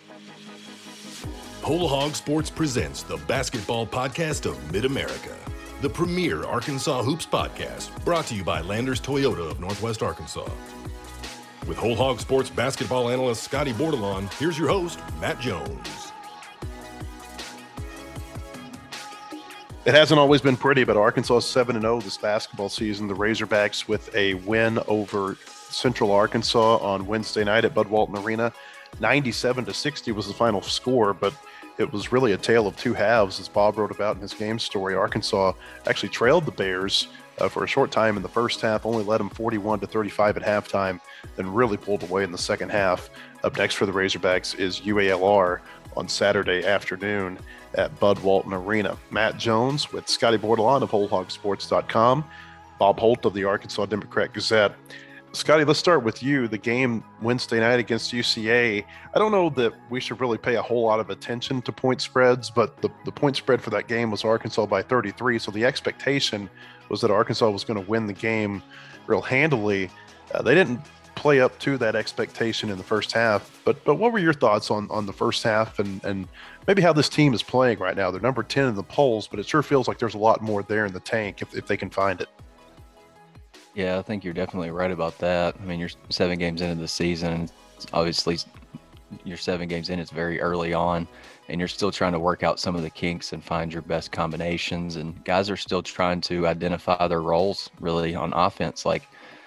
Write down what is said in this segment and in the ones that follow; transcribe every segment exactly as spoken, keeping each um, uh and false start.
Whole Hog Sports presents the basketball podcast of Mid-America, the premier Arkansas Hoops podcast, brought to you by Landers Toyota of Northwest Arkansas. With Whole Hog Sports basketball analyst Scotty Bordelon, here's your host, Matt Jones. It hasn't always been pretty, but Arkansas is seven and oh this basketball season. The Razorbacks with a win over Central Arkansas on Wednesday night at Bud Walton Arena. ninety-seven to sixty was the final score, but it was really a tale of two halves, as Bob wrote about in his game story. Arkansas actually trailed the Bears uh, for a short time in the first half, only led them forty-one to thirty-five at halftime, then really pulled away in the second half. Up next for the Razorbacks is U A L R on Saturday afternoon at Bud Walton Arena. Matt Jones with Scotty Bordelon of whole hog sports dot com, Bob Holt of the Arkansas Democrat Gazette. Scotty, let's start with you. The game Wednesday night against U C A. I don't know that we should really pay a whole lot of attention to point spreads, but the, the point spread for that game was Arkansas by thirty-three. So the expectation was that Arkansas was going to win the game real handily. Uh, they didn't play up to that expectation in the first half. But but what were your thoughts on, on the first half and, and maybe how this team is playing right now? They're number ten in the polls, but it sure feels like there's a lot more there in the tank if, if they can find it. Yeah, I think you're definitely right about that. I mean, you're seven games into the season. Obviously, you're seven games in. It's very early on, and you're still trying to work out some of the kinks and find your best combinations. And guys are still trying to identify their roles, really, on offense. Like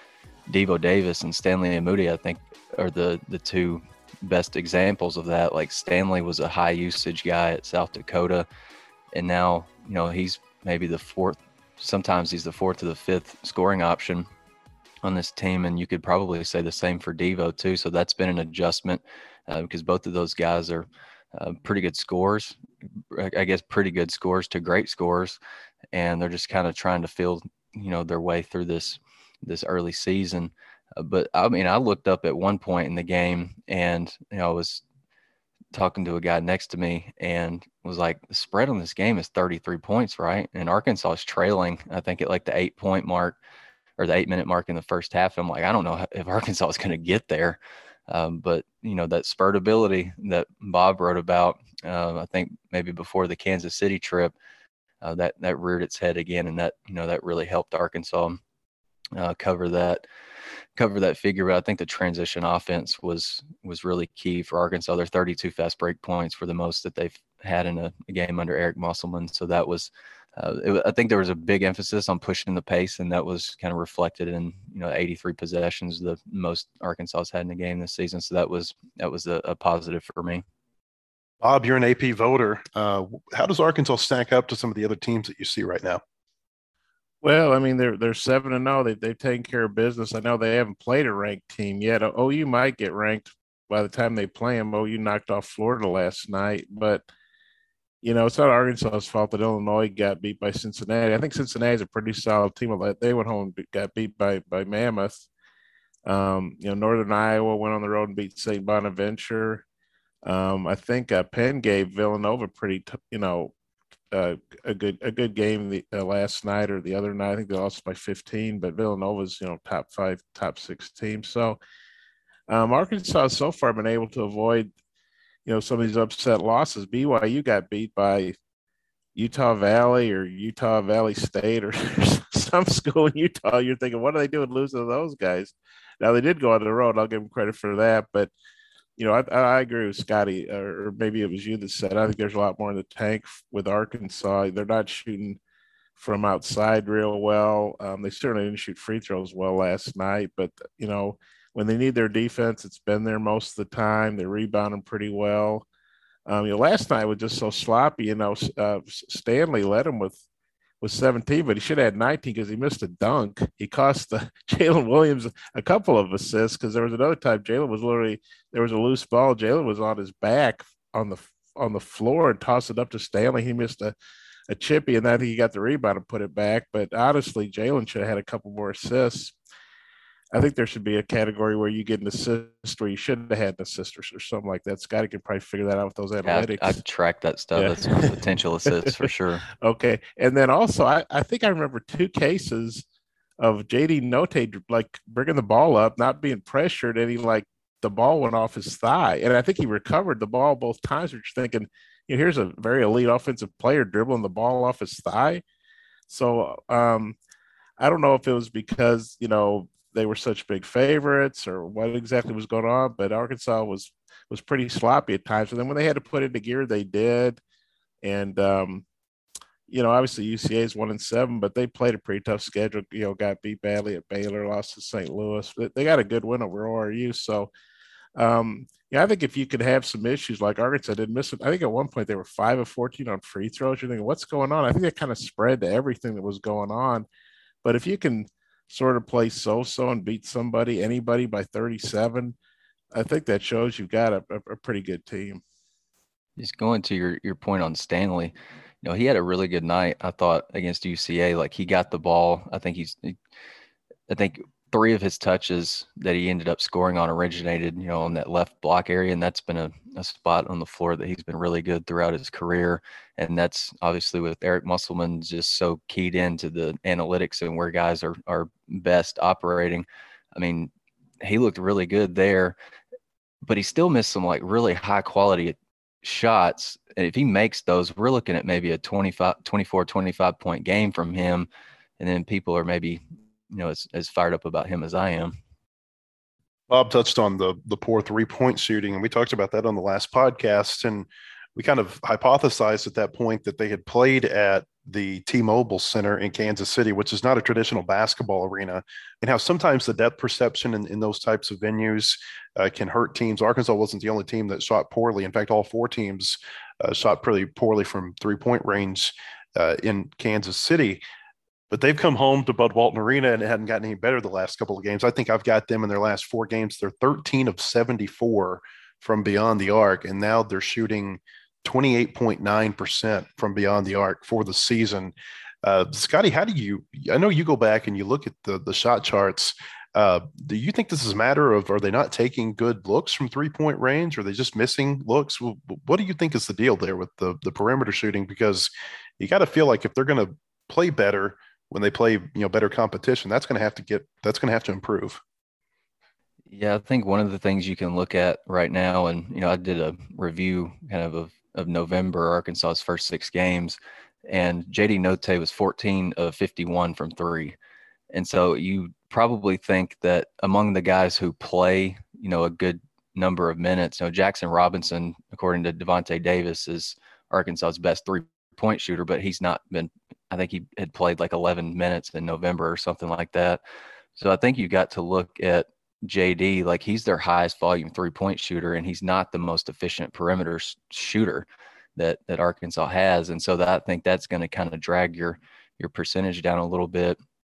Devo Davis and Stanley Amudi, I think, are the, the two best examples of that. Like Stanley was a high-usage guy at South Dakota, and now, you know, he's maybe the fourth. Sometimes he's the fourth to the fifth scoring option on this team, and you could probably say the same for Devo too. So that's been an adjustment uh, because both of those guys are uh, pretty good scorers, I guess pretty good scores to great scores, and they're just kind of trying to feel, you know, their way through this this early season. Uh, but I mean, I looked up at one point in the game, and you know, I was talking to a guy next to me and was like, the spread on this game is thirty-three points, right? And Arkansas is trailing, I think, at like the eight point mark or the eight minute mark in the first half. I'm like, I don't know if Arkansas is going to get there. Um, but, you know, that spurt ability that Bob wrote about, uh, I think maybe before the Kansas City trip, uh, that, that reared its head again. And that, you know, that really helped Arkansas uh, cover that. cover that figure, but I think the transition offense was was really key for Arkansas. Their thirty-two fast break points were the most that they've had in a, a game under Eric Musselman. So that was, uh, it, I think there was a big emphasis on pushing the pace, and that was kind of reflected in, you know, eighty-three possessions, the most Arkansas's had in a game this season. So that was that was a, a positive for me. Bob, you're an A P voter. Uh, how does Arkansas stack up to some of the other teams that you see right now? Well, I mean, they're they're seven and zero. They they've taken care of business. I know they haven't played a ranked team yet. O U might get ranked by the time they play them. O U knocked off Florida last night, but you know, it's not Arkansas's fault that Illinois got beat by Cincinnati. I think Cincinnati's a pretty solid team. They went home and got beat by by Mammoth. Um, you know, Northern Iowa went on the road and beat Saint Bonaventure. Um, I think uh, Penn gave Villanova pretty, t- you know. Uh, a good a good game the uh, last night or the other night. I think they lost by fifteen, but Villanova's, you know, top five, top six team. So um, Arkansas has so far been able to avoid, you know, some of these upset losses. B Y U got beat by Utah Valley or Utah Valley State or some school in Utah. You're thinking, what are they doing losing to those guys? Now they did go on the road. I'll give them credit for that, but you know, I, I agree with Scotty, or maybe it was you that said, I think there's a lot more in the tank with Arkansas. They're not shooting from outside real well. Um, they certainly didn't shoot free throws well last night, but, you know, when they need their defense, it's been there most of the time. They're rebounding pretty well. Um, you know, last night was just so sloppy. You know, uh, Stanley led them with with seventeen, but he should have had nineteen because he missed a dunk. He cost the Jalen Williams a couple of assists because there was another time Jalen was literally, there was a loose ball. Jalen was on his back on the on the floor and tossed it up to Stanley. He missed a, a chippy, and then he got the rebound and put it back. But honestly, Jalen should have had a couple more assists. I think there should be a category where you get an assist where you should have had an assist or, or something like that. Scotty could probably figure that out with those analytics. Yeah, I, I track that stuff. Yeah. That's potential assists for sure. Okay. And then also, I, I think I remember two cases of J D Notae, like bringing the ball up, not being pressured, and he like the ball went off his thigh. And I think he recovered the ball both times, which you're thinking, you know, here's a very elite offensive player dribbling the ball off his thigh. So um, I don't know if it was because, you know, they were such big favorites or what exactly was going on, but Arkansas was was pretty sloppy at times. And then when they had to put it into gear, they did. And, um, you know, obviously U C A is one and seven, but they played a pretty tough schedule. You know, got beat badly at Baylor, lost to Saint Louis. They got a good win over O R U. So, um, yeah, I think if you could have some issues like Arkansas did miss it. I think at one point they were five of fourteen on free throws. You're thinking, what's going on? I think that kind of spread to everything that was going on. But if you can sort of play so-so and beat somebody, anybody by thirty-seven, I think that shows you've got a, a, a pretty good team. Just going to your, your point on Stanley, you know, he had a really good night, I thought, against U C A. Like, he got the ball. I think he's, I think three of his touches that he ended up scoring on originated, you know, on that left block area. And that's been a, a spot on the floor that he's been really good throughout his career. And that's obviously with Eric Musselman just so keyed into the analytics and where guys are, are best operating. I mean, he looked really good there, but he still missed some like really high quality shots. And if he makes those, we're looking at maybe a twenty-five, twenty-four, twenty-five point game from him. And then people are maybe, you know, as, as fired up about him as I am. Bob touched on the the poor three-point shooting, and we talked about that on the last podcast. And we kind of hypothesized at that point that they had played at the T-Mobile Center in Kansas City, which is not a traditional basketball arena, and how sometimes the depth perception in, in those types of venues uh, can hurt teams. Arkansas wasn't the only team that shot poorly. In fact, all four teams uh, shot pretty poorly from three-point range uh, in Kansas City. But they've come home to Bud Walton Arena and it hadn't gotten any better the last couple of games. I think I've got them in their last four games. They're thirteen of seventy-four from beyond the arc, and now they're shooting twenty-eight point nine percent from beyond the arc for the season. Uh, Scotty, how do you – I know you go back and you look at the, the shot charts. Uh, do you think this is a matter of are they not taking good looks from three-point range? Or are they just missing looks? What do you think is the deal there with the, the perimeter shooting? Because you got to feel like if they're going to play better – when they play, you know, better competition, that's going to have to get, that's going to have to improve. Yeah, I think one of the things you can look at right now, and, you know, I did a review kind of of, of November, Arkansas's first six games, and J D Notae was fourteen of fifty-one from three. And so you probably think that among the guys who play, you know, a good number of minutes, you know, Jackson Robinson, according to Devontae Davis, is Arkansas's best three point shooter, but he's not been, I think he had played like eleven minutes in November or something like that. So I think you got to look at J D, like he's their highest volume three-point shooter, and he's not the most efficient perimeter shooter that that Arkansas has. And so that, I think that's going to kind of drag your your percentage down a little bit.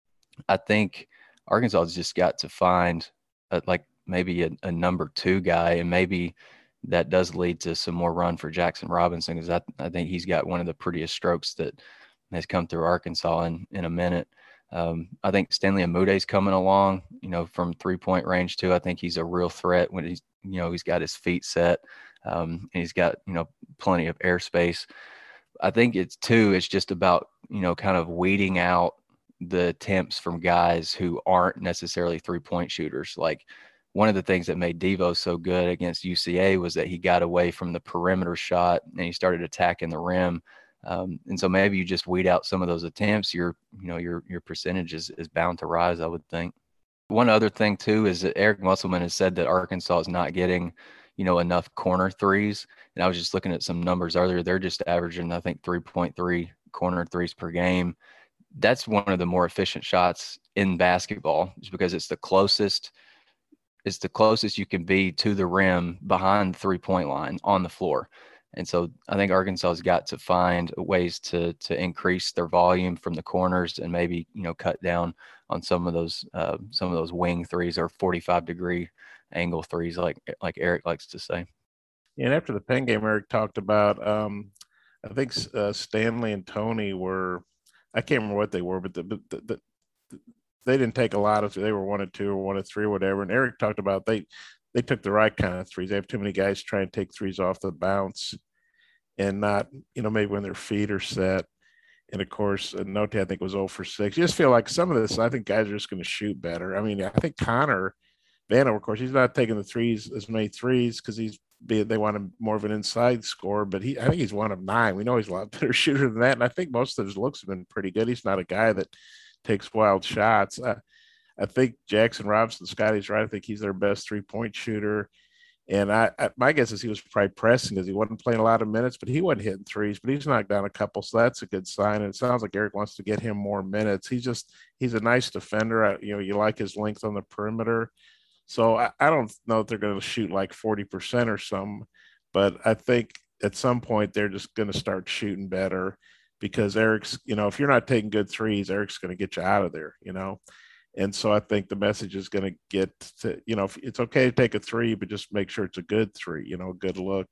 I think Arkansas has just got to find a, like maybe a, a number two guy, and maybe that does lead to some more run for Jackson Robinson, because I, I think he's got one of the prettiest strokes that has come through Arkansas in, in a minute. Um, I think Stanley Amude's coming along, you know, from three-point range too. I think he's a real threat when he's, you know, he's got his feet set, um, and he's got, you know, plenty of airspace. I think it's too, it's just about, you know, kind of weeding out the attempts from guys who aren't necessarily three-point shooters. Like, one of the things that made Devo so good against U C A was that he got away from the perimeter shot and he started attacking the rim. Um, and so maybe you just weed out some of those attempts, your, you know, your, your percentage is, is bound to rise, I would think. One other thing too is that Eric Musselman has said that Arkansas is not getting, you know, enough corner threes. And I was just looking at some numbers earlier. They're just averaging, I think, three point three corner threes per game. That's one of the more efficient shots in basketball, just because it's the closest, it's the closest you can be to the rim behind the three-point line on the floor. And so I think Arkansas has got to find ways to to increase their volume from the corners, and maybe, you know, cut down on some of those uh, some of those wing threes or forty-five degree angle threes, like like Eric likes to say. And after the Penn game, Eric talked about, um, I think uh, Stanley and Tony were, I can't remember what they were, but the, the, the, the, they didn't take a lot of, they were one and two or one and three or whatever. And Eric talked about they they took the right kind of threes. They have too many guys trying to take threes off the bounce and not, you know, maybe when their feet are set. And of course, Notae, I think, was zero for six. You just feel like some of this, I think guys are just going to shoot better. I mean, I think Connor Vano, of course, he's not taking the threes as many threes because he's they want him more of an inside scorer, but he I think he's one of nine. We know he's a lot better shooter than that, and I think most of his looks have been pretty good. He's not a guy that takes wild shots. I, I think Jackson Robinson, Scotty's right. I think he's their best three point shooter. And I, I, my guess is he was probably pressing because he wasn't playing a lot of minutes, but he wasn't hitting threes, but he's knocked down a couple. So that's a good sign. And it sounds like Eric wants to get him more minutes. He's just, he's a nice defender. I, you know, you like his length on the perimeter. So I, I don't know if they're going to shoot like forty percent or something, but I think at some point they're just going to start shooting better because Eric's, you know, if you're not taking good threes, Eric's going to get you out of there, you know? And so I think the message is going to get to, you know, it's okay to take a three, but just make sure it's a good three, you know, a good look.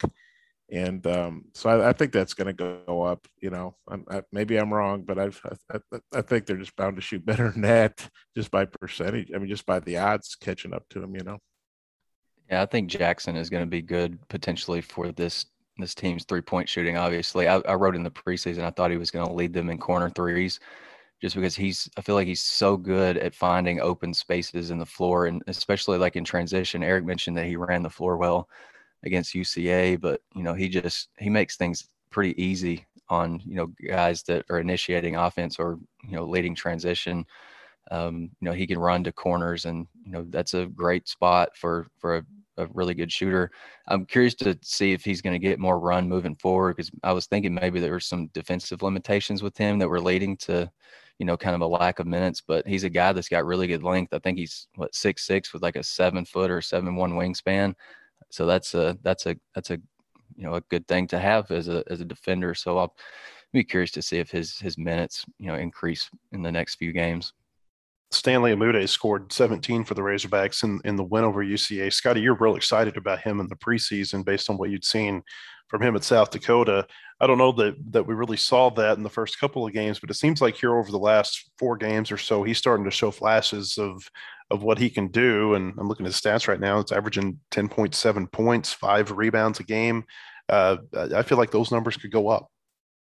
And um, so I, I think that's going to go up, you know, I'm, I, maybe I'm wrong, but I've, I, I think they're just bound to shoot better than that just by percentage. I mean, just by the odds catching up to them, you know? Yeah, I think Jackson is going to be good potentially for this, this team's three point shooting. Obviously I, I wrote in the preseason, I thought he was going to lead them in corner threes, just because he's, I feel like he's so good at finding open spaces in the floor, and especially like in transition. Eric mentioned that he ran the floor well against U C A, but you know, he just, he makes things pretty easy on, you know, guys that are initiating offense or, you know, leading transition. Um, you know, he can run to corners, and, you know, that's a great spot for, for a, a really good shooter. I'm curious to see if he's going to get more run moving forward, because I was thinking maybe there were some defensive limitations with him that were leading to, you know, kind of a lack of minutes, but he's a guy that's got really good length. I think he's what, six, six with like a seven foot or seven, one wingspan. So that's a, that's a, that's a, you know, a good thing to have as a, as a defender. So I'll be curious to see if his, his minutes, you know, increase in the next few games. Stanley Amude scored seventeen for the Razorbacks in, in the win over U C A. Scotty, you're real excited about him in the preseason based on what you'd seen from him at South Dakota. I don't know that that we really saw that in the first couple of games, but it seems like here over the last four games or so, he's starting to show flashes of of what he can do. And I'm looking at his stats right now. It's averaging ten point seven points, five rebounds a game. Uh, I feel like those numbers could go up.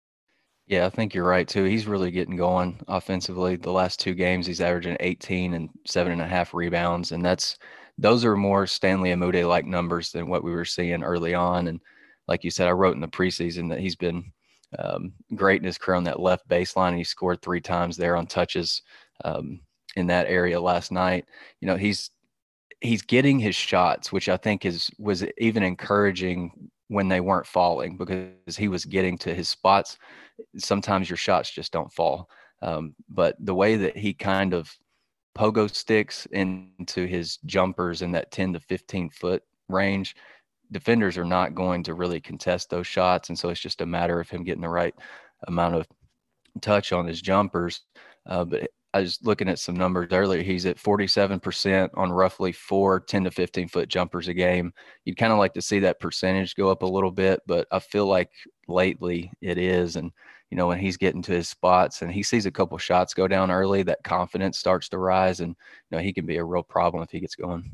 Yeah, I think you're right too. He's really getting going offensively. The last two games, he's averaging eighteen and seven and a half rebounds. And that's, those are more Stanley Amude like numbers than what we were seeing early on. And like you said, I wrote in the preseason that he's been um, great in his career on that left baseline. He scored three times there on touches um, in that area last night. You know, he's, he's getting his shots, which I think is, was even encouraging when they weren't falling, because he was getting to his spots. Sometimes your shots just don't fall. Um, but the way that he kind of pogo sticks into his jumpers in that ten to fifteen foot range, defenders are not going to really contest those shots. And so it's just a matter of him getting the right amount of touch on his jumpers. Uh, but I was looking at some numbers earlier. He's at forty-seven percent on roughly four ten to fifteen foot jumpers a game. You'd kind of like to see that percentage go up a little bit, but I feel like lately it is. And, you know, when he's getting to his spots and he sees a couple shots go down early, that confidence starts to rise, and, you know, he can be a real problem if he gets going.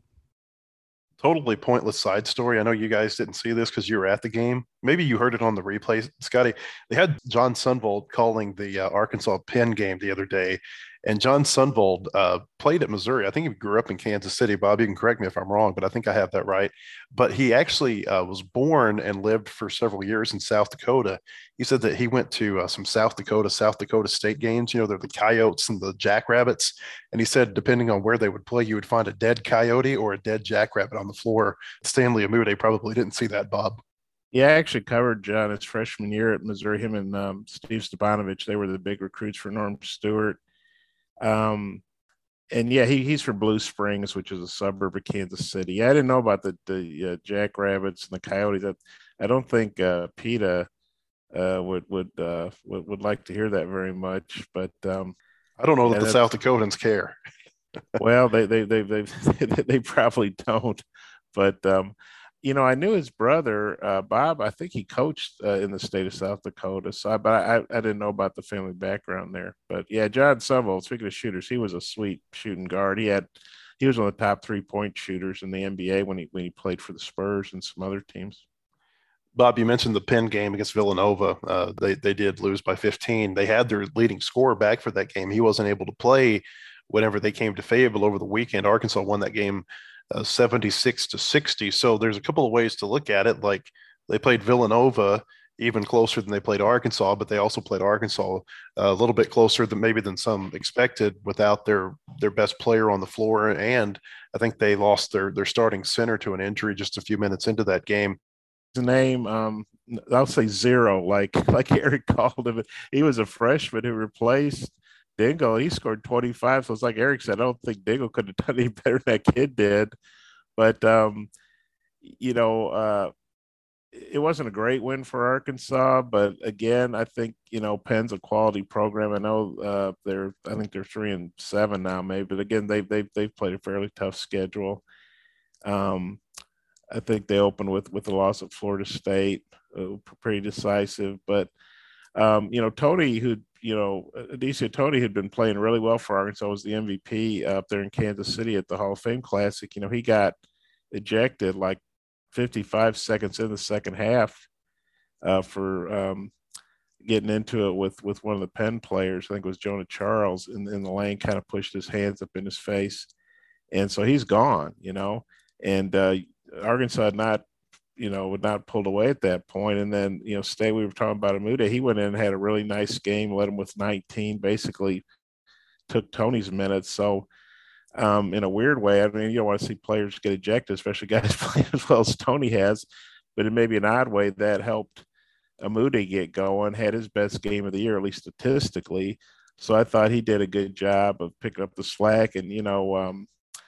Totally pointless side story. I know you guys didn't see this because you were at the game. Maybe you heard it on the replay, Scotty. They had John Sundvold calling the uh, Arkansas Penn game the other day, and John Sundvold uh, played at Missouri. I think he grew up in Kansas City. Bob, you can correct me if I'm wrong, but I think I have that right. But he actually uh, was born and lived for several years in South Dakota. He said that he went to uh, some South Dakota, South Dakota State games. You know, they're the Coyotes and the Jackrabbits. And he said, depending on where they would play, you would find a dead coyote or a dead jackrabbit on the floor. Stanley Amude probably didn't see that, Bob. Yeah, I actually covered John his freshman year at Missouri. Him and um, Steve Stepanovich, they were the big recruits for Norm Stewart. Um, and yeah, he, he's from Blue Springs, which is a suburb of Kansas City. Yeah, I didn't know about the, the uh, Jackrabbits and the Coyotes. I, I don't think uh, PETA uh, would would, uh, would would like to hear that very much. But um, I don't know yeah, that the South Dakotans care. Well, they they they they they probably don't. But um, you know, I knew his brother, uh, Bob. I think he coached uh, in the state of South Dakota. So, I, but I, I didn't know about the family background there. But yeah, John Sundvold. Speaking of shooters, he was a sweet shooting guard. He had, he was one of the top three point shooters in the N B A when he when he played for the Spurs and some other teams. Bob, you mentioned the Penn game against Villanova. Uh, they they did lose by fifteen. They had their leading scorer back for that game. He wasn't able to play whenever they came to Fayetteville over the weekend. Arkansas won that game uh, seventy-six to sixty. So there's a couple of ways to look at it. Like they played Villanova even closer than they played Arkansas, but they also played Arkansas a little bit closer than maybe than some expected without their their best player on the floor. And I think they lost their their starting center to an injury just a few minutes into that game. His name, um, I'll say zero, like like Eric called him. He was a freshman who replaced Dingle. He scored twenty-five. So it's like Eric said, I don't think Dingle could have done any better than that kid did. But um, you know, uh, it wasn't a great win for Arkansas, but again, I think, you know, Penn's a quality program. I know uh, they're, I think they're three and seven now, maybe, but again, they've, they've, they've played a fairly tough schedule. Um, I think they opened with, with the loss at Florida State, uh, pretty decisive, but um, you know, Tony, who, you know, Adesanya Tony had been playing really well for Arkansas, was the M V P up there in Kansas City at the Hall of Fame Classic. You know, he got ejected like fifty-five seconds in the second half uh, for um, getting into it with with one of the Penn players. I think it was Jonah Charles in, in the lane, kind of pushed his hands up in his face. And so he's gone, you know, and uh, Arkansas had not, you know, would not pulled away at that point. And then, you know, State, we were talking about Amude. He went in and had a really nice game, led him with nineteen, basically took Tony's minutes. So, Um, in a weird way, I mean, you don't want to see players get ejected, especially guys playing as well as Tony has, but in maybe an odd way that helped Amude get going, had his best game of the year, at least statistically. So I thought he did a good job of picking up the slack. And, you know, um,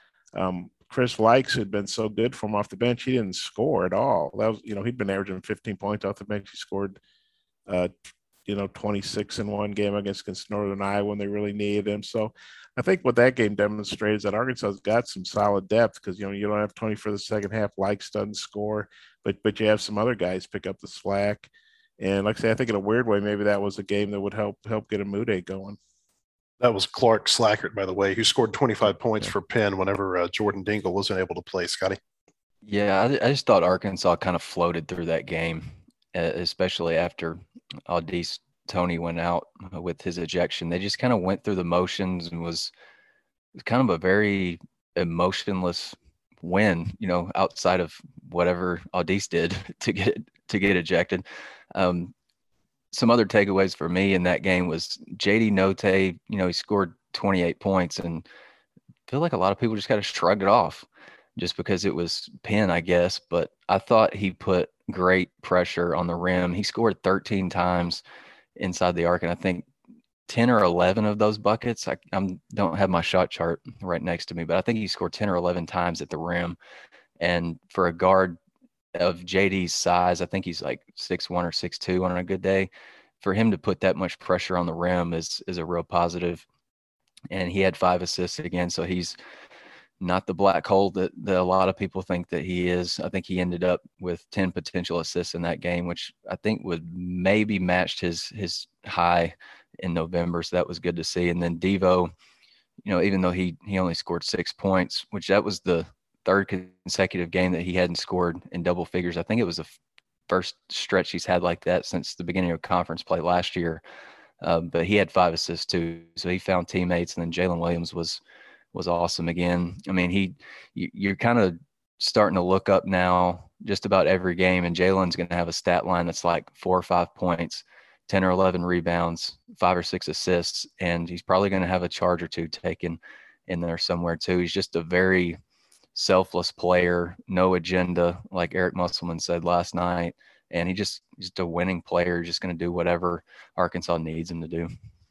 um, Chris Likes had been so good for him off the bench, he didn't score at all. That was, you know, he'd been averaging fifteen points off the bench. He scored, uh, you know, twenty-six in one game against, against Northern Iowa when they really needed him. So I think what that game demonstrated is that Arkansas's got some solid depth because, you know, you don't have Tony for the second half. Likes doesn't score, but but you have some other guys pick up the slack. And like I say, I think in a weird way, maybe that was a game that would help help get Amude going. That was Clark Slackert, by the way, who scored twenty-five points yeah. for Penn whenever uh, Jordan Dingle wasn't able to play. Scotty? Yeah, I, I just thought Arkansas kind of floated through that game, uh, especially after Audice Tony went out with his ejection. They just kind of went through the motions and was kind of a very emotionless win, you know, outside of whatever Audice did to get to get ejected. Um, some other takeaways for me in that game was J D Note. You know, he scored twenty-eight points, and I feel like a lot of people just kind of shrugged it off just because it was Penn, I guess. But I thought he put great pressure on the rim. He scored thirteen times inside the arc, and I think ten or eleven of those buckets, I I'm, don't have my shot chart right next to me, but I think he scored ten or eleven times at the rim. And for a guard of J D's size, I think he's like six one or six two on a good day. For him to put that much pressure on the rim is is a real positive. And he had five assists again, so he's not the black hole that, that a lot of people think that he is. I think he ended up with ten potential assists in that game, which I think would maybe matched his his high in November. So that was good to see. And then Devo, you know, even though he he only scored six points, which that was the third consecutive game that he hadn't scored in double figures. I think it was the first stretch he's had like that since the beginning of conference play last year. Um, but he had five assists too. So he found teammates. And then Jalen Williams was was awesome again. I mean, he you, you're kind of starting to look up now just about every game, and Jalen's going to have a stat line that's like four or five points, ten or eleven rebounds, five or six assists, and he's probably going to have a charge or two taken in there somewhere too. He's just a very selfless player, no agenda, like Eric Musselman said last night, and he just he's just a winning player, just going to do whatever Arkansas needs him to do.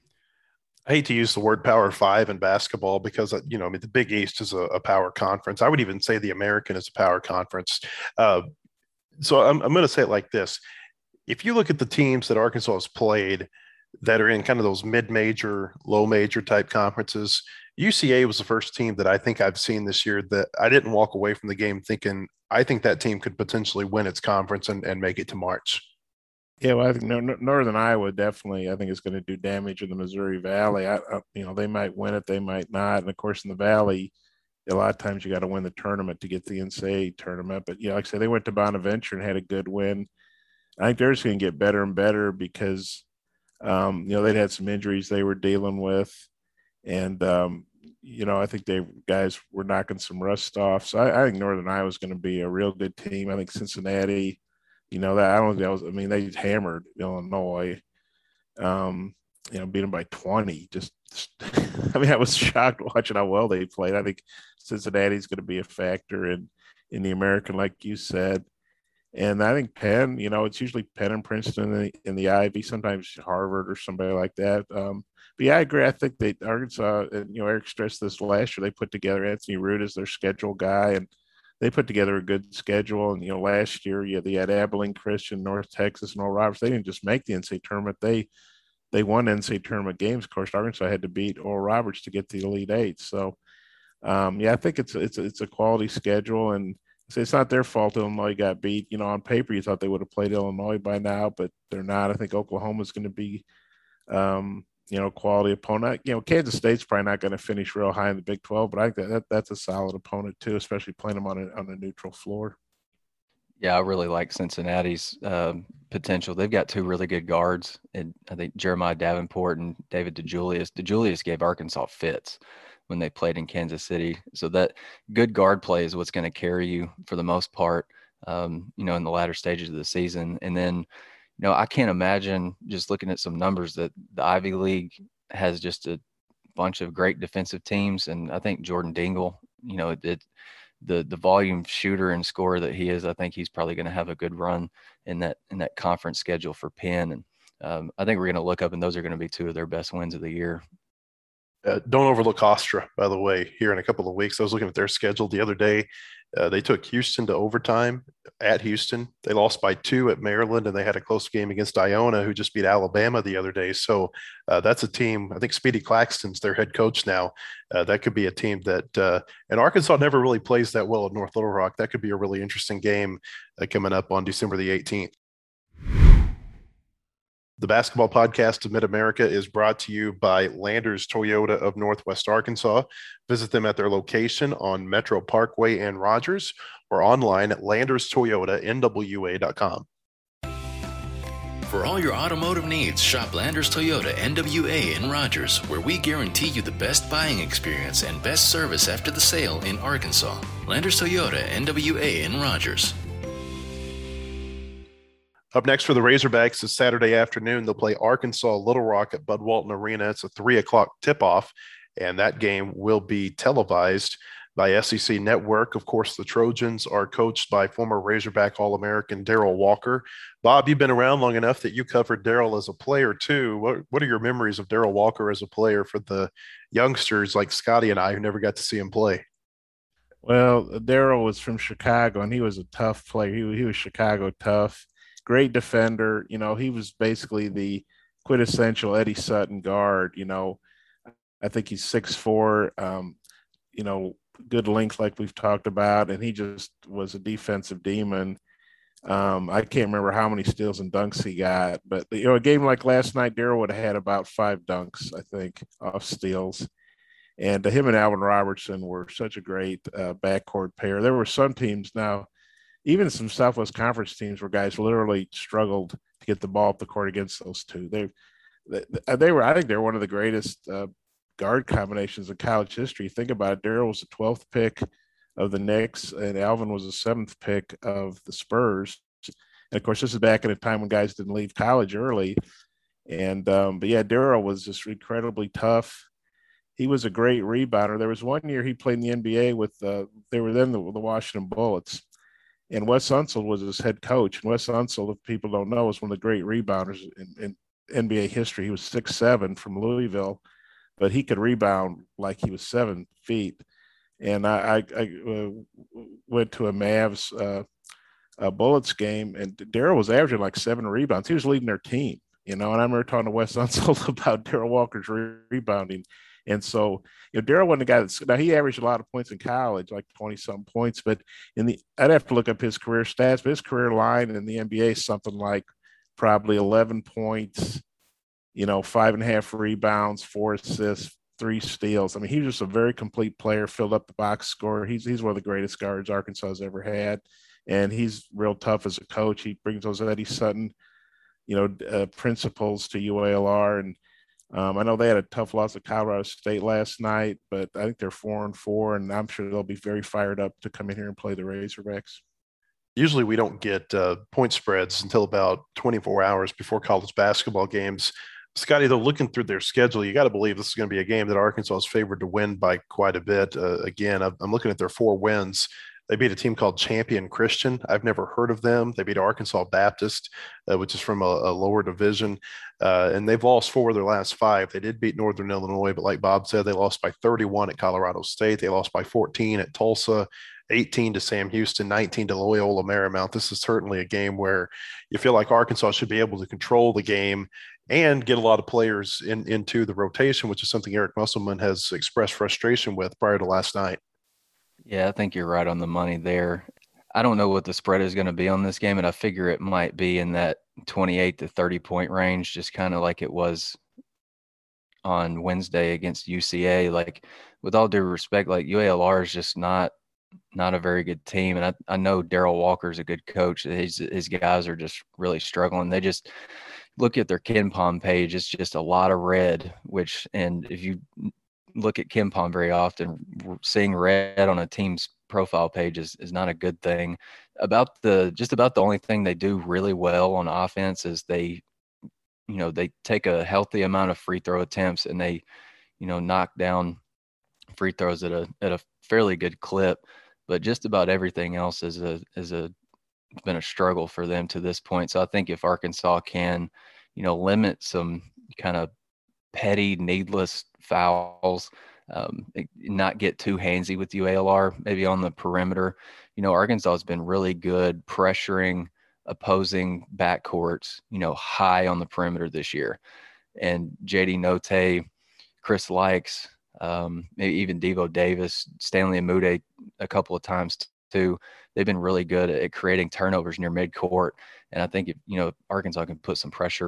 I hate to use the word power five in basketball because, you know, I mean, the Big East is a, a power conference. I would even say the American is a power conference. Uh, so I'm, I'm going to say it like this. If you look at the teams that Arkansas has played that are in kind of those mid-major, low-major type conferences, U C A was the first team that I think I've seen this year that I didn't walk away from the game thinking, I think that team could potentially win its conference and, and make it to March. Yeah, well, I think Northern Iowa definitely, I think, is going to do damage in the Missouri Valley. I, I, you know, they might win it, they might not. And of course, in the Valley, a lot of times you got to win the tournament to get the N C A A tournament. But, yeah, like I said, they went to Bonaventure and had a good win. I think they're just going to get better and better because, um, you know, they'd had some injuries they were dealing with. And, um, you know, I think they guys were knocking some rust off. So I, I think Northern Iowa is going to be a real good team. I think Cincinnati, you know, that I don't think that was, I mean, they hammered Illinois, um, you know, beat them by twenty. Just, just I mean, I was shocked watching how well they played. I think Cincinnati's going to be a factor in, in the American, like you said. And I think Penn, you know, it's usually Penn and Princeton in the, in the Ivy, sometimes Harvard or somebody like that. Um, but yeah, I agree. I think they Arkansas, and you know, Eric stressed this last year. They put together Anthony Root as their schedule guy, and they put together a good schedule. And you know, last year, yeah, they had Abilene Christian, North Texas, and Oral Roberts. They didn't just make the N C A A tournament; they they won N C A A tournament games. Of course, Arkansas had to beat Oral Roberts to get to the Elite Eight. So, um, yeah, I think it's it's it's a quality schedule, and so it's not their fault Illinois got beat. You know, on paper, you thought they would have played Illinois by now, but they're not. I think Oklahoma's going to be, um, you know, quality opponent. You know, Kansas State's probably not going to finish real high in the Big twelve, but I think that, that that's a solid opponent too, especially playing them on a on a neutral floor. Yeah, I really like Cincinnati's um, potential. They've got two really good guards, and I think Jeremiah Davenport and David DeJulius. DeJulius gave Arkansas fits when they played in Kansas City. So that good guard play is what's going to carry you for the most part, um, you know, in the latter stages of the season. And then, you know, I can't imagine, just looking at some numbers, that the Ivy League has just a bunch of great defensive teams. And I think Jordan Dingle, you know, it, it the the volume shooter and scorer that he is, I think he's probably going to have a good run in that in that conference schedule for Penn. And um, I think we're going to look up, and those are going to be two of their best wins of the year. Uh, don't overlook Hofstra, by the way, here in a couple of weeks. I was looking at their schedule the other day. Uh, they took Houston to overtime at Houston. They lost by two at Maryland, and they had a close game against Iona, who just beat Alabama the other day. So uh, that's a team. I think Speedy Claxton's their head coach now. Uh, that could be a team that uh, – and Arkansas never really plays that well at North Little Rock. That could be a really interesting game uh, coming up on December the eighteenth. The Basketball Podcast of Mid-America is brought to you by Landers Toyota of Northwest Arkansas. Visit them at their location on Metro Parkway and Rogers, or online at landers toyota n w a dot com. For all your automotive needs, shop Landers Toyota N W A in Rogers, where we guarantee you the best buying experience and best service after the sale in Arkansas. Landers Toyota N W A in Rogers. Up next for the Razorbacks is Saturday afternoon. They'll play Arkansas Little Rock at Bud Walton Arena. It's a three o'clock tip-off, and that game will be televised by S E C Network. Of course, the Trojans are coached by former Razorback All-American Darrell Walker. Bob, you've been around long enough that you covered Darrell as a player too. What, what are your memories of Darrell Walker as a player for the youngsters like Scotty and I who never got to see him play? Well, Darrell was from Chicago, and he was a tough player. He, he was Chicago tough. Great defender. You know, he was basically the quintessential Eddie Sutton guard. You know, I think he's six foot four, um, you know, good length like we've talked about, and he just was a defensive demon. Um, I can't remember how many steals and dunks he got, but, you know, a game like last night, Darrell would have had about five dunks, I think, off steals. And uh, him and Alvin Robertson were such a great uh, backcourt pair. There were some teams now, even some Southwest Conference teams where guys literally struggled to get the ball up the court against those two. They, they, they were, I think they're one of the greatest uh, guard combinations in college history. Think about it. Darrell was the twelfth pick of the Knicks, and Alvin was the seventh pick of the Spurs. And of course, this is back in a time when guys didn't leave college early. And, um, but yeah, Darrell was just incredibly tough. He was a great rebounder. There was one year he played in the N B A with, uh, they were then the, the Washington Bullets. And Wes Unseld was his head coach. And Wes Unseld, if people don't know, was one of the great rebounders in, in N B A history. He was six seven from Louisville, but he could rebound like he was seven feet. And I, I, I uh, went to a Mavs uh, a Bullets game, and Darrell was averaging like seven rebounds. He was leading their team, you know. And I remember talking to Wes Unseld about Darrell Walker's re- rebounding. And so, you know, Darrell wasn't a guy that's, now he averaged a lot of points in college, like twenty-something points, but in the, I'd have to look up his career stats, but his career line in the N B A is something like probably eleven points, you know, five and a half rebounds, four assists, three steals. I mean, he was just a very complete player, filled up the box score. He's, he's one of the greatest guards Arkansas has ever had. And he's real tough as a coach. He brings those Eddie Sutton, you know, uh, principles to U A L R. And Um, I know they had a tough loss to Colorado State last night, but I think they're four and four, and I'm sure they'll be very fired up to come in here and play the Razorbacks. Usually we don't get uh, point spreads until about twenty-four hours before college basketball games. Scotty, though, looking through their schedule, you got to believe this is going to be a game that Arkansas is favored to win by quite a bit. Uh, again, I'm looking at their four wins. They beat a team called Champion Christian. I've never heard of them. They beat Arkansas Baptist, uh, which is from a, a lower division. Uh, and they've lost four of their last five. They did beat Northern Illinois, but like Bob said, they lost by thirty-one at Colorado State. They lost by fourteen at Tulsa, eighteen to Sam Houston, nineteen to Loyola Marymount. This is certainly a game where you feel like Arkansas should be able to control the game and get a lot of players in, into the rotation, which is something Eric Musselman has expressed frustration with prior to last night. Yeah, I think you're right on the money there. I don't know what the spread is going to be on this game, and I figure it might be in that twenty-eight to thirty point range, just kind of like it was on Wednesday against U C A. Like, with all due respect, like U A L R is just not not a very good team, and I, I know Darrell Walker's a good coach. His his guys are just really struggling. They just look at their KenPom page; it's just a lot of red. Which, and if you look at KenPom very often, seeing red on a team's profile page is, is not a good thing. About the just about the only thing they do really well on offense is they, you know, they take a healthy amount of free throw attempts and they, you know, knock down free throws at a at a fairly good clip. But just about everything else is a is a been a struggle for them to this point. So I think if Arkansas can, you know, limit some kind of petty, needless fouls, um, not get too handsy with U A L R, maybe on the perimeter. You know, Arkansas has been really good pressuring opposing backcourts, you know, high on the perimeter this year. And J D Notae, Chris Likes, um, maybe even Devo Davis, Stanley Amude a couple of times too. They've been really good at creating turnovers near midcourt. And I think if, you know, Arkansas can put some pressure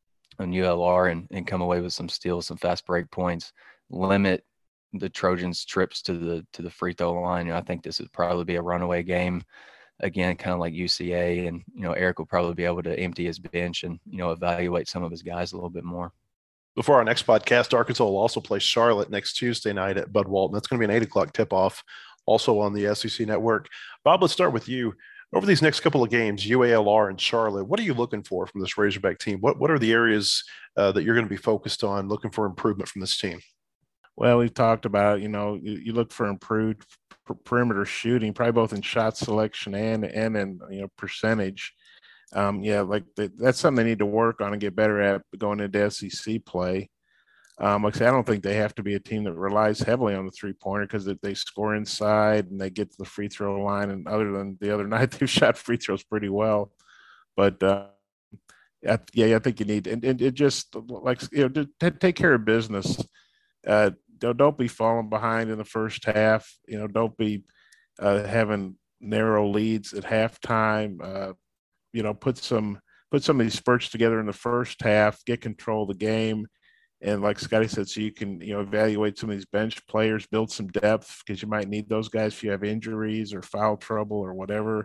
on U L R and, and come away with some steals, some fast break points, limit the Trojans' trips to the to the free throw line. You know, I think this would probably be a runaway game. Again, kind of like U C A, and, you know, Eric will probably be able to empty his bench and, you know, evaluate some of his guys a little bit more. Before our next podcast, Arkansas will also play Charlotte next Tuesday night at Bud Walton. That's going to be an eight o'clock tip-off, also on the S E C Network. Bob, let's start with you. Over these next couple of games, U A L R and Charlotte, what are you looking for from this Razorback team? What what are the areas uh, that you're going to be focused on, looking for improvement from this team? Well, we've talked about, you know, you, you look for improved per- perimeter shooting, probably both in shot selection and and in, you know, percentage. Um, yeah, like the, that's something they need to work on and get better at going into S E C play. Um, like I say, I don't think they have to be a team that relies heavily on the three-pointer because they, they score inside and they get to the free throw line. And other than the other night, they've shot free throws pretty well. But, uh, yeah, I think you need – and, and it just, like, you know, to take care of business. Uh, don't, don't be falling behind in the first half. You know, don't be uh, having narrow leads at halftime. Uh, you know, put some put some of these spurts together in the first half, get control of the game. And like Scotty said, so you can, you know, evaluate some of these bench players, build some depth because you might need those guys if you have injuries or foul trouble or whatever,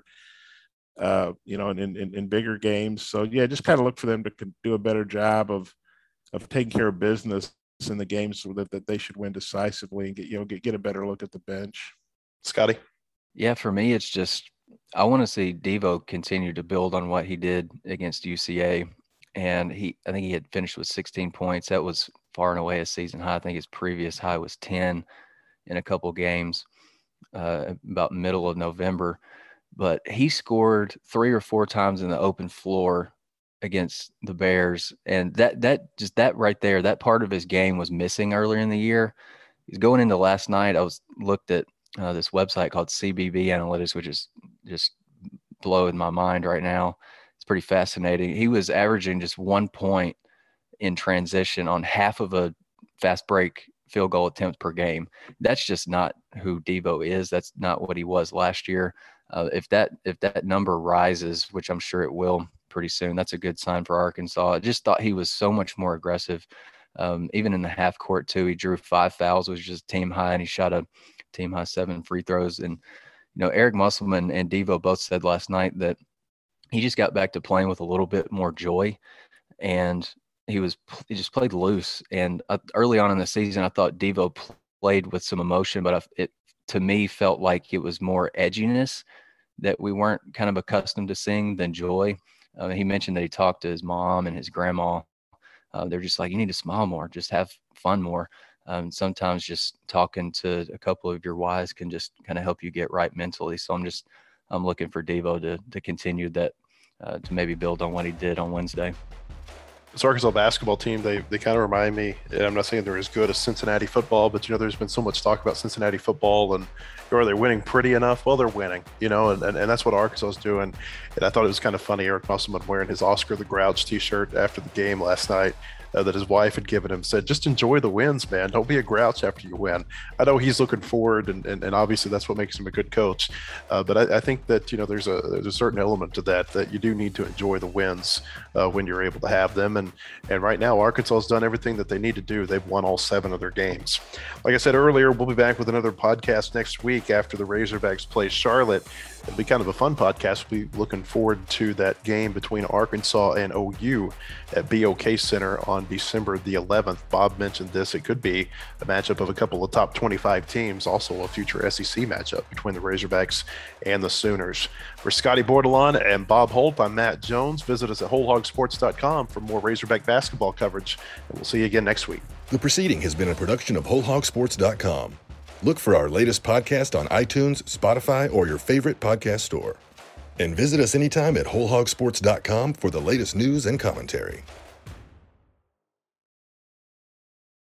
uh, you know, in, in, in bigger games. So, yeah, just kind of look for them to do a better job of of taking care of business in the games so that, that they should win decisively and get, you know, get, get a better look at the bench. Scotty? Yeah, for me, it's just I want to see Devo continue to build on what he did against U C A. And he, I think he had finished with sixteen points. That was far and away a season high. I think his previous high was ten in a couple games, uh, about middle of November. But he scored three or four times in the open floor against the Bears. And that, that just that right there, that part of his game was missing earlier in the year. He's going into last night. I was looked at uh, this website called C B B Analytics, which is just blowing my mind right now. Pretty fascinating. He was averaging just one point in transition on half of a fast break field goal attempt per game. That's just not who Devo is. That's not what he was last year. Uh, if that if that number rises, which I'm sure it will pretty soon, that's a good sign for Arkansas. I just thought he was so much more aggressive. Um, even in the half court too, he drew five fouls, which is team high, and he shot a team high seven free throws. And, you know, Eric Musselman and Devo both said last night that he just got back to playing with a little bit more joy. And he was he just played loose. And uh, early on in the season, I thought Devo played with some emotion, but I, it to me felt like it was more edginess that we weren't kind of accustomed to seeing than joy. Uh, he mentioned that he talked to his mom and his grandma. Uh, they're just like, you need to smile more, just have fun more. Um, sometimes just talking to a couple of your wives can just kind of help you get right mentally. So I'm just, I'm looking for Devo to to continue that, uh, to maybe build on what he did on Wednesday. This Arkansas basketball team, they they kind of remind me, and I'm not saying they're as good as Cincinnati football, but, you know, there's been so much talk about Cincinnati football and are they winning pretty enough? Well, they're winning, you know, and, and, and that's what Arkansas is doing. And I thought it was kind of funny, Eric Musselman wearing his Oscar the Grouch t-shirt after the game last night. Uh, that his wife had given him, said, just enjoy the wins, man. Don't be a grouch after you win. I know he's looking forward, and, and, and obviously that's what makes him a good coach. Uh, but I, I think that, you know, there's a there's a certain element to that, that you do need to enjoy the wins uh, when you're able to have them. And and right now, Arkansas has done everything that they need to do. They've won all seven of their games. Like I said earlier, we'll be back with another podcast next week after the Razorbacks play Charlotte. It'll be kind of a fun podcast. We'll be looking forward to that game between Arkansas and O U at B O K Center on December the eleventh. Bob mentioned this. It could be a matchup of a couple of top twenty-five teams, also a future S E C matchup between the Razorbacks and the Sooners. For Scotty Bordelon and Bob Holt, I'm Matt Jones. Visit us at whole hog sports dot com for more Razorback basketball coverage, and we'll see you again next week. The proceeding has been a production of whole hog sports dot com. Look for our latest podcast on iTunes, Spotify, or your favorite podcast store. And visit us anytime at whole hog sports dot com for the latest news and commentary.